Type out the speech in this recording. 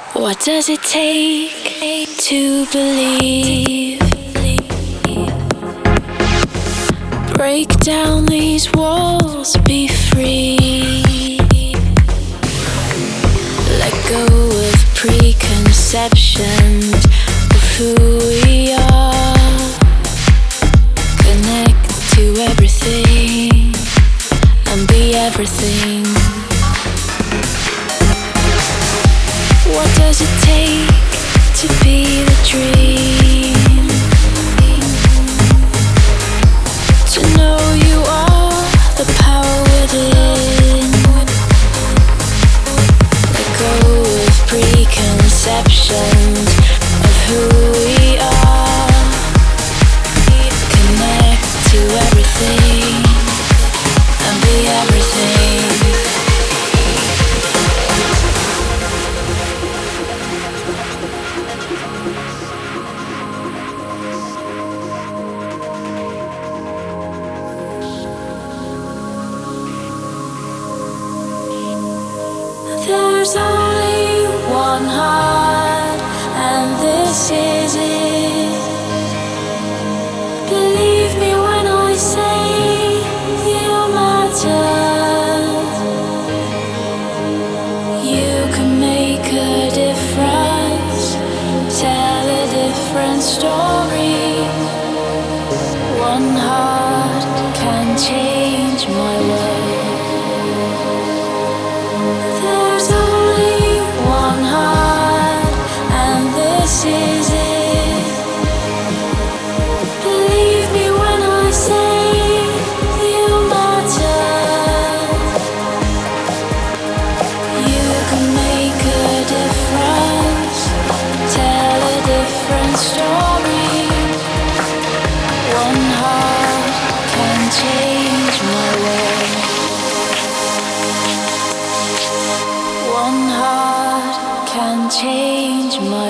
What does it take to believe? Break down these walls, be free. Let go of preconceptions of who we are. Connect to everything and be everything. What does it take to be the dream? To know you are the power within. Let go of preconceptions of who we are. Connect to everything and be everything. There's only one heart, and this is it. Believe me when I say you matter. You can make a difference, tell a different story. One heart can change my world. There's only one heart, and this is it. Believe me when I say you matter. You can make a difference, tell a different story. One heart can change my world. One heart can change my